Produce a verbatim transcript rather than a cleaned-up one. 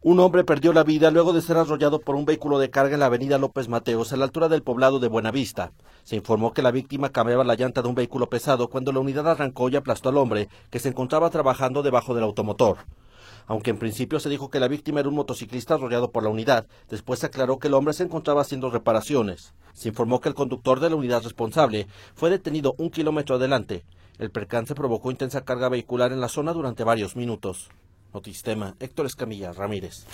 Un hombre perdió la vida luego de ser arrollado por un vehículo de carga en la avenida López Mateos, a la altura del poblado de Buenavista. Se informó que la víctima cambiaba la llanta de un vehículo pesado cuando la unidad arrancó y aplastó al hombre, que se encontraba trabajando debajo del automotor. Aunque en principio se dijo que la víctima era un motociclista arrollado por la unidad, después se aclaró que el hombre se encontraba haciendo reparaciones. Se informó que el conductor de la unidad responsable fue detenido un kilómetro adelante. El percance provocó intensa carga vehicular en la zona durante varios minutos. Notisistema, Héctor Escamilla Ramírez.